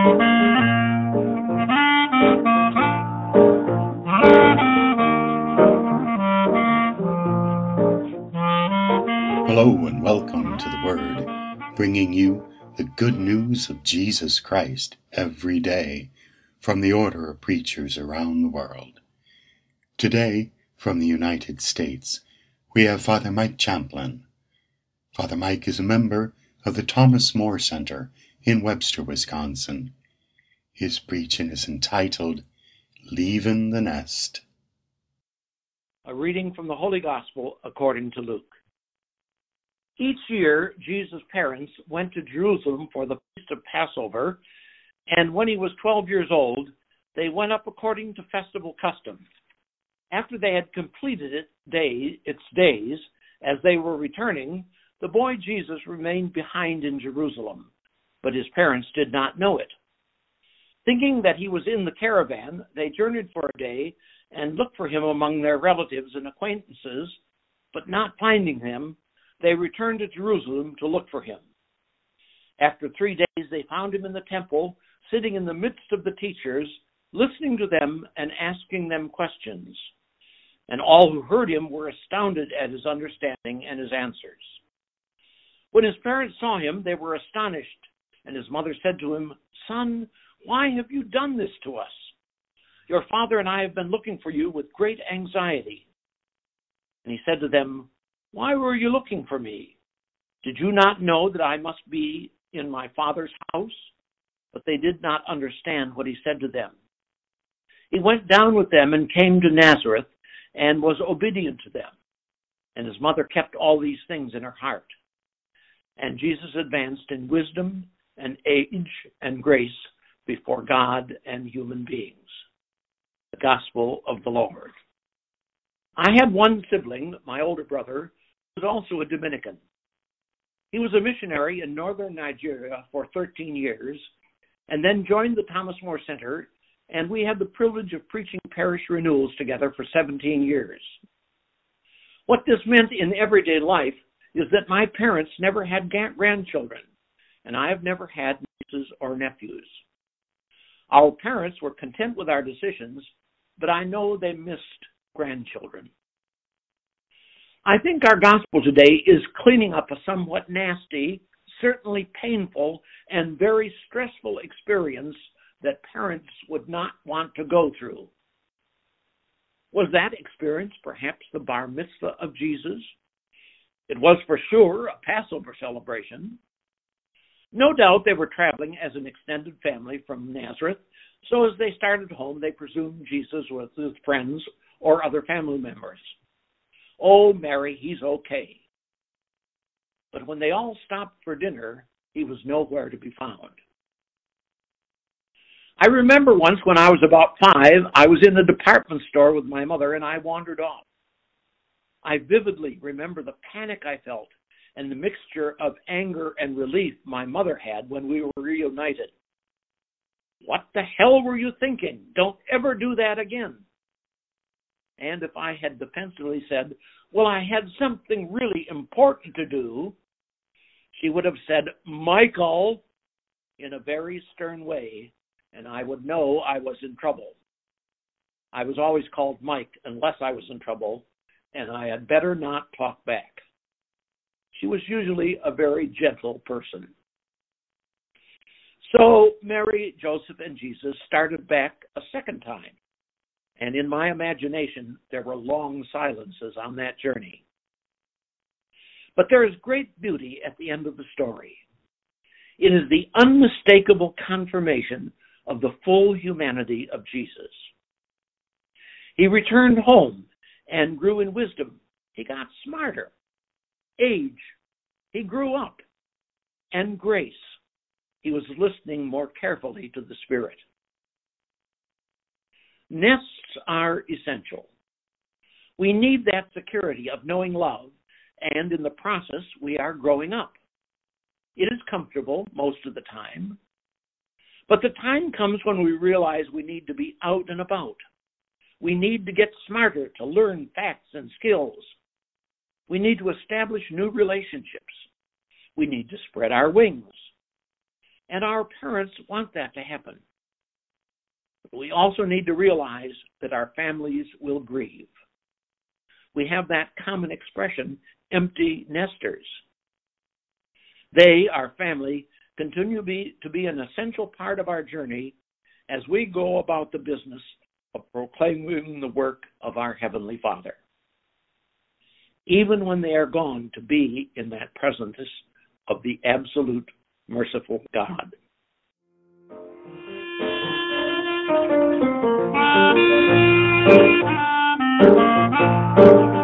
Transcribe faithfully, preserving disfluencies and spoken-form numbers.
Hello and welcome to the Word, bringing you the good news of Jesus Christ every day from the order of preachers around the world. Today, from the United States, we have Father Mike Champlin. Father Mike is a member of the Thomas More Center in Webster, Wisconsin. His preaching is entitled, Leavin' the Nest. A reading from the Holy Gospel according to Luke. Each year, Jesus' parents went to Jerusalem for the feast of Passover, and when he was twelve years old, they went up according to festival custom. After they had completed it day, its days, as they were returning, the boy Jesus remained behind in Jerusalem, but his parents did not know it. Thinking that he was in the caravan, they journeyed for a day and looked for him among their relatives and acquaintances, but not finding him, they returned to Jerusalem to look for him. After three days, they found him in the temple, sitting in the midst of the teachers, listening to them and asking them questions. And all who heard him were astounded at his understanding and his answers. When his parents saw him, they were astonished, and his mother said to him, "Son, why have you done this to us? Your father and I have been looking for you with great anxiety." And he said to them, "Why were you looking for me? Did you not know that I must be in my Father's house?" But they did not understand what he said to them. He went down with them and came to Nazareth and was obedient to them. And his mother kept all these things in her heart. And Jesus advanced in wisdom and age and grace before God and human beings. The Gospel of the Lord. I had one sibling, my older brother, who was also a Dominican. He was a missionary in northern Nigeria for thirteen years, and then joined the Thomas More Center, and we had the privilege of preaching parish renewals together for seventeen years. What this meant in everyday life is that my parents never had grandchildren, and I have never had nieces or nephews. Our parents were content with our decisions, but I know they missed grandchildren. I think our gospel today is cleaning up a somewhat nasty, certainly painful, and very stressful experience that parents would not want to go through. Was that experience perhaps the bar mitzvah of Jesus? It was for sure a Passover celebration. No doubt they were traveling as an extended family from Nazareth, so as they started home, they presumed Jesus was with his friends or other family members. "Oh, Mary, he's okay." But when they all stopped for dinner, he was nowhere to be found. I remember once when I was about five, I was in the department store with my mother and I wandered off. I vividly remember the panic I felt and the mixture of anger and relief my mother had when we were reunited. "What the hell were you thinking? Don't ever do that again." And if I had defensively said, "Well, I had something really important to do," she would have said, "Michael," in a very stern way, and I would know I was in trouble. I was always called Mike unless I was in trouble, and I had better not talk back. She was usually a very gentle person. So Mary, Joseph, and Jesus started back a second time. And in my imagination, there were long silences on that journey. But there is great beauty at the end of the story. It is the unmistakable confirmation of the full humanity of Jesus. He returned home and grew in wisdom. He got smarter. Age. He grew up. And grace. He was listening more carefully to the Spirit. Nests are essential. We need that security of knowing love, and in the process, we are growing up. It is comfortable most of the time, but the time comes when we realize we need to be out and about. We need to get smarter to learn facts and skills. We need to establish new relationships. We need to spread our wings. And our parents want that to happen. We also need to realize that our families will grieve. We have that common expression, empty nesters. They, our family, continue to be, to be an essential part of our journey as we go about the business of proclaiming the work of our Heavenly Father. Even when they are gone, to be in that presence of the absolute merciful God. Thank you.